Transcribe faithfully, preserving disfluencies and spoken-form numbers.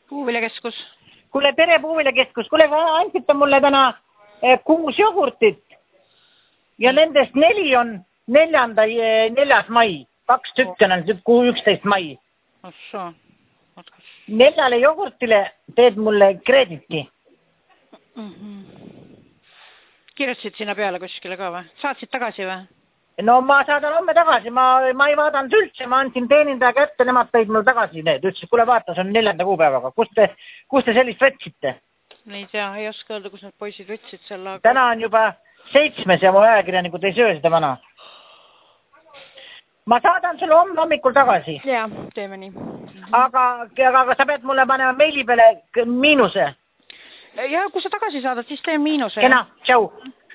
Puuviljakeskus. Kuule, Pere Puuviljakeskus, kuule, andsite mulle täna kuus jogurtit ja nendest neli on neljanda, neljas mai. Kaks tükki on kuu üksteist mai. Osso. Neljale jogurtile teed mulle kreediti. Mm -hmm. Kirjutasid sinna peale kuskile ka või? Saatsid tagasi või? No ma saadan homme tagasi, ma, ma ei vaadanud üldse, ma andsin teenindaja kätte, nemad tõid mul tagasi need, ütlesid, kuule vaata, see on neljanda kuupäevaga, kus te, kus te sellist võtsite? Ei tea, ei oska öelda, kus need poisid võtsid selle, aga... Täna on juba seitsmes ja mu ajakirjanikud ei söö seda vana. Ma saadan sulle homme hommikul tagasi. Jaa, teeme nii. Aga, aga sa pead mulle panema meili peale miinuse. Ja kui sa tagasi saadad, siis tee miinuse. Kena, tšau.